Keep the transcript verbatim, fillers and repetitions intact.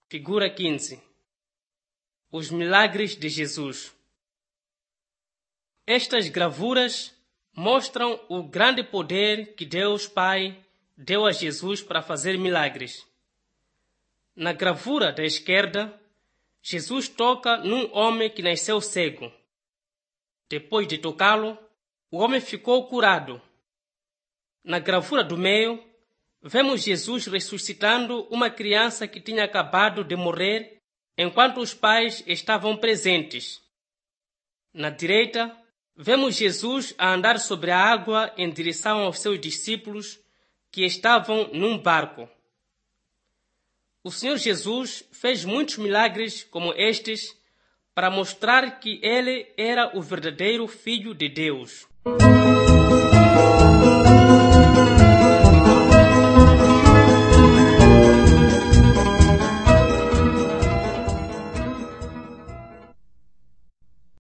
Figura quinze. Os milagres de Jesus. Estas gravuras mostram o grande poder que Deus Pai deu a Jesus para fazer milagres. Na gravura da esquerda, Jesus toca num homem que nasceu cego. Depois de tocá-lo, o homem ficou curado. Na gravura do meio, vemos Jesus ressuscitando uma criança que tinha acabado de morrer enquanto os pais estavam presentes. Na direita, vemos Jesus a andar sobre a água em direção aos seus discípulos que estavam num barco. O Senhor Jesus fez muitos milagres como estes para mostrar que Ele era o verdadeiro Filho de Deus.